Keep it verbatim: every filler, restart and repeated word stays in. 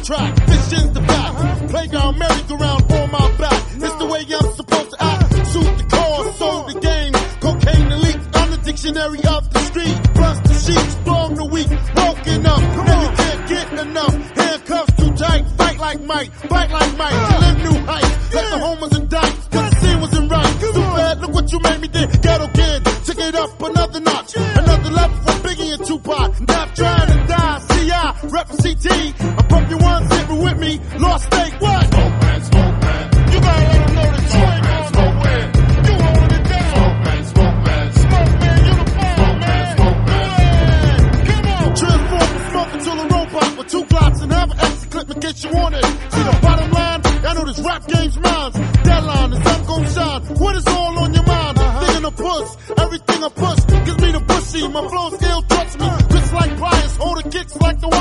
track. Vision's the back. Playground, merry-go-round on my back. It's the way I'm supposed to act. Shoot the cause, sold the game. Cocaine elite. I'm the dictionary of the street. Plus the sheets, storm the weak. Woken up. Now you can't get enough. Handcuffs too tight. Fight like Mike. Fight like Mike. To live new heights. Let the homers indict. Cause the scene wasn't right. Too bad, look what you made me do. Ghetto kid. Took it up another notch. Another level from Biggie and Tupac. Stop trying to die. C I. Rep C T. I pump you one, sipping with me. Lost state. What? Smoke man, smoke man. You gotta let them know that you ain't going nowhere. You hold it down. Smoke man, smoke man. Smoke man, you the bomb, man. Smoke man. Yeah. Come on. Transform from smoke into a robot with two glocks and have an extra clip in case you want it. See the bottom line? I know this rap game's mine. Deadline, the sun gon' shine. What is all on your mind? Uh-huh. Thinking of puss. Everything I push gives me the bushy. My flow's still touch me. Just like pliers, hold the kicks like the